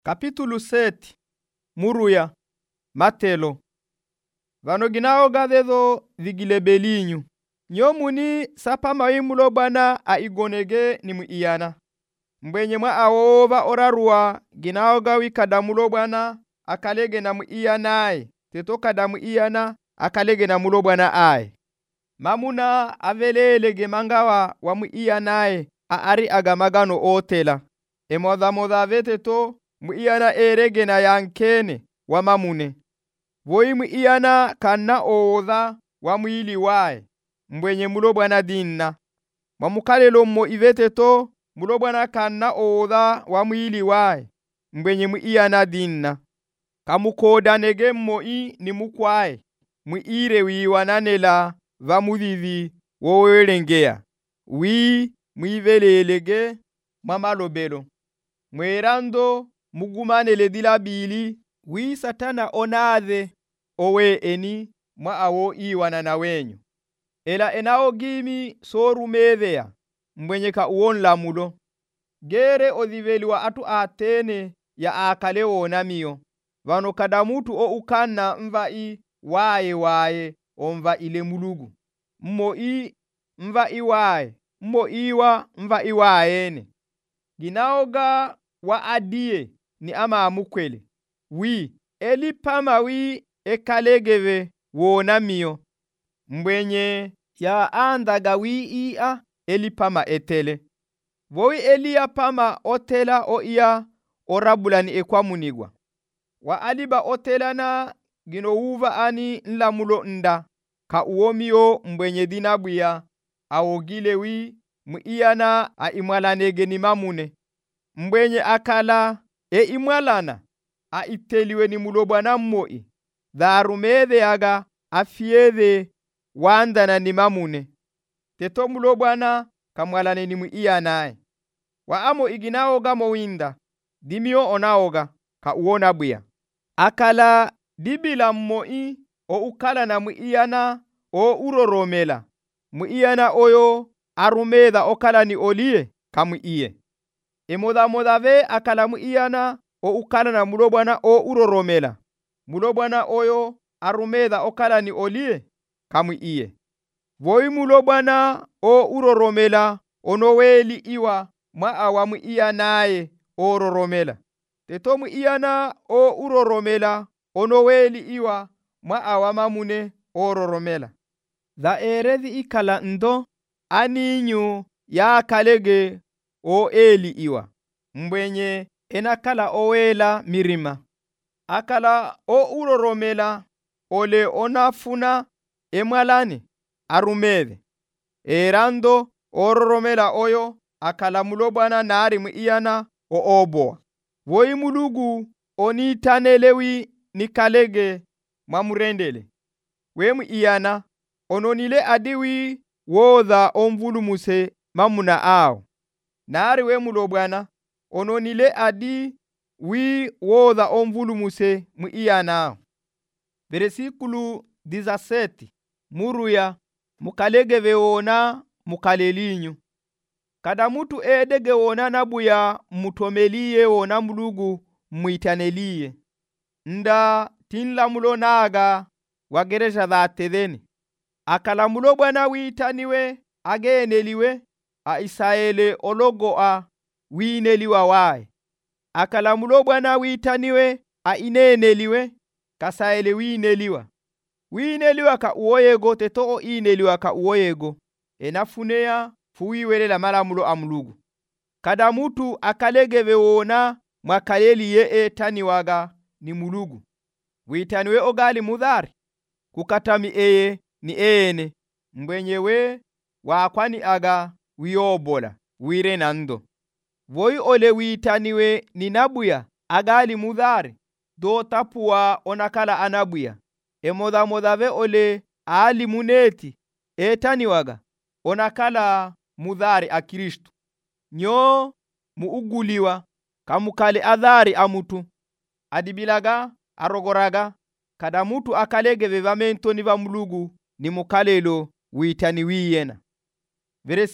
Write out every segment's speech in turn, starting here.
Kapitulu 7 Muruya Matelo Vano ginao gadezo vigilebelinyu nyomuni sapa maimulo bana aigonege ni muiyana mbwenye mwa aoba orarua ginao gawi kadamulo bana akalege na muiyanae teto kadamu iyana akalege na mulo bana ai mamuna avelelege mangawa wa muiyanae aari agamagano otela moda veteto muiyana erege na yankene wa mamune voi muiyana kana oodha wa mwili wae mbwenye mulo bwana dinna mamukalelo mo iveteto mulo bwana kana oodha wa mwili wae mbwenye muiyana dinna kamukodanege moi ni mukwae muire wiwananela va muvivi wowelengea wi mwivelelege mamalobelo mwerando mugumanele dilabili wi satana onadhe owe eni mwa awo iwana na wenyu ela enao gimi sorumedhea mbwenye ka uonla mulo gere odhiveliwa atu atene ya akale wona miyo vano kadamutu o ukana mvai wae omva ile mulugu moi mvai wae mo iwa mvai waene ginaoga wa adie ni ama amukwele wi eli pama wi ekalegeve wona miyo mbwenye ya andaga wi ia eli pama etele voi eli ya pama otela o ia orabulani ekwamunigwa wa aliba otela na gino uva ani nlamulo nda ka uomio mbwenye dinabuya awogile wi muiyana a imwalanege ni mamune mbwenye akala imwalana a iteliwe ni mulobana mmoi dharumedhe aga afiedhe wandana ni mamune teto mulobana kamwalane ni muiyanae wa amo iginaoga mowinda dimio onaoga ka uona buya akala dibila mmoi o ukala na muiyana o uroromela muiyana oyo arumedha okala ni olie kamu iye moda ve akala muiyana o ukala na mulobwana o uroromela mulobwana oyo arumedha okala ni olie kamu iye voi mulobwana o uroromela onoweli iwa mwa awamu iyanaye o roromela teto muiyana o uroromela onoweli iwa mwa awamamune o roromela dha eredhi ikala ndo aninyu ya kalege o eli iwa mbwenye enakala owela mirima akala o uroromela ole onafuna emwalani arumedhe erando ororomela oyo akala mulobwana nari muiyana o oboa voi mulugu onitanelewi nikalege mamurendele we muiyana ononile adiwi wodha omvulumuse mamuna ao nari we mulobwana ononile adi wi wodha omvulumuse muiyana versículo 17 Muruya mukalege veona mukalelinyu kada mutu edege wona nabuya mutomeliye wona mulugu muitanelie nda tinlamulo naga wageresha dhatedheni akala mulo bwana witaniwe ageneliwe a Isaele ologoa wineliwa wae akala mulo bwana witaniwe a ineneliwe kasaele wineliwa ka uoyego teto o ineliwa ka uoyego enafuneya fuwiwelela malamulo amulugu kada mutu akalege wona mwakaleli ye etaniwaga ni mulugu witaniwe ogali mudhari kukatami eye ni ene mbwenyewe wakwani aga wiobola wire nando voi ole witaniwe ni nabuya agali mudhari do tapuwa onakala anabuya moda ve ole ali muneti etaniwaga onakala mudhari a Kristo nyo muuguliwa kamukale adhari amutu adibilaga arogoraga kada mutu akalege vevamento va mulugu ni mukalelo witani wiyena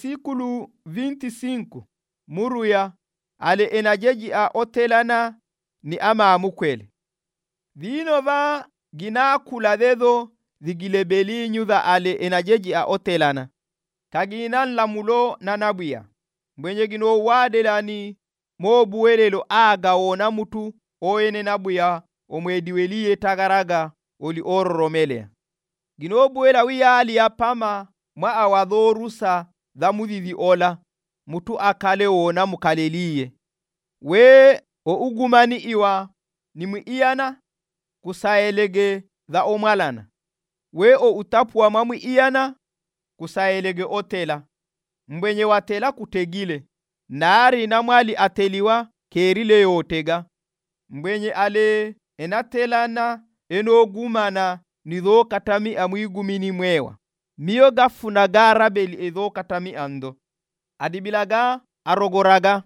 versículo 25 Muruya ale enajeji a otelana ni ama mukwele. Vino va gina kula dedo vigilebelinyu dha ale enajeji a otelana. Kaginan lamulo nanabuya. Mwenye gino wadelani mo buwelelo aga ona mutu oene nabuya omwediweliye tagaraga oli ororomele. Gino buwela wiyali ya pama mwa awadhorusa dha mudhivi ola mutu akale ona mukaleliye. We o ugumani iwa ni muiyana kusaelege dha omwalana. We o utapua mamu iyana kusaelege otela. Mwenye watela kutegile. Nari na mwali ateliwa kerile yotega. Mwenye ale enatelana enogumana nidho katami amwigumini mwewa. Miyo gafuna garabeli edho katami ando. Adibilaga arogoraga.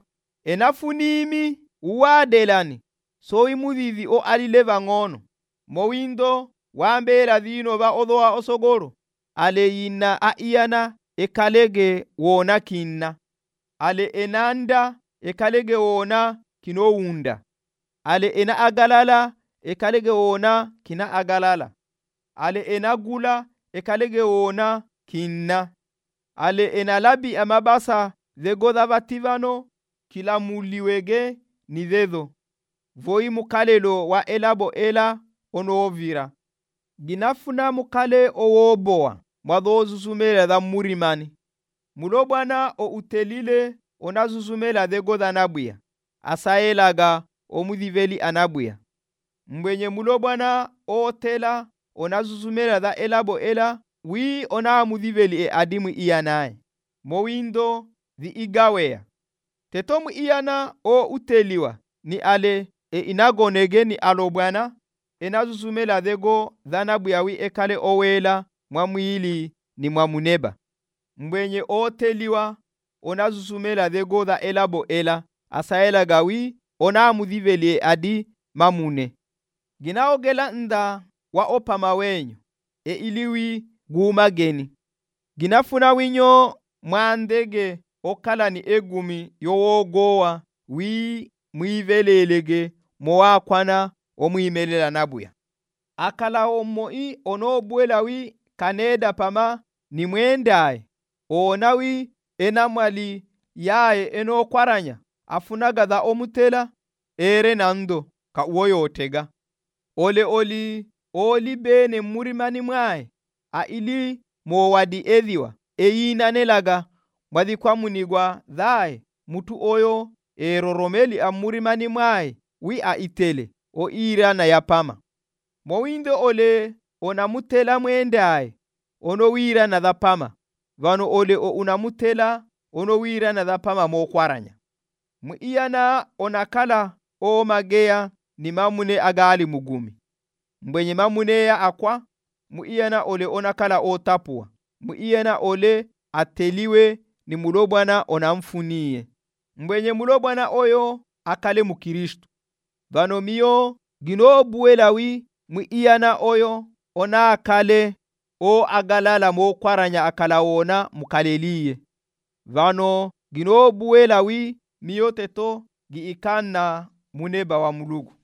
Enafunimi uwadelani. So imuvivi o alileva ngono. Mowindo wambela dhino va odhoa osogoro. Ale yina aiyana ekalege wona kinna. Ale enanda ekalege wona kinowunda. Ale ena agalala ekalege wona kina agalala. Ale ena gula ekalege wona kinna. Ale ena labi amabasa zegodha vativano kila muliwege ni dhedo. Voi mukalelo wa elabo ela onovira. Ginafuna mukale owoboa mwadho zuzumela dha murimani. Mulobwana o utelile onazuzumela dhegodha nabuya. Asaelaga omudhiveli anabuya. Mwenye mulobwana o otela onazuzumela dha elabo ela wi ona mudhiveli adimu iyanae. Mowindo dhi igawea. Tetomu iyana o uteliwa ni ale inagonege ni alobwana enazuzumela dhego dhanabuya wi ekale owela mwamwili ni mwamuneba. Mwenye oteliwa onazuzumela dhego dha elabo ela asaela gawi ona mudhiveli adi mamune. Ginaogela nda wa opama wenyu iliwi gumageni. Ginafuna winyo mwandege okala ni egumi yowogowa wi mwivelelege moakwana omwimelela nabuya. Akala omoi onobuela wi kaneda pama ni mwendae onawi enamwali yae enokwaranya afunaga dha omutela ere nando ka uoyotega. Oli bene murimani mwae a ili mowadi edhiwa eyinanelaga mwadhi kwa munigwa dhae mutu oyo eroromeli amurimani mwae wi a itele o irana yapama. Mowindo ole onamutela mwendae ono wirana dha pama. Vano ole o unamutela ono wirana dha pama mokwaranya. Muiyana onakala o magea ni mamune agali mugumi. Mwenye mamune ya akwa muiyana ole onakala o tapua. Muiyana ole ateliwe ni mulobwana onamfuniye. Mwenye mulobwana oyo akale mukiristu. Vano miyo ginobuela wi muiyana oyo ona akale o agalala mokwaranya akala wona mukaleliye. Vano ginobuela wi miyo teto giikana muneba wa mulugu.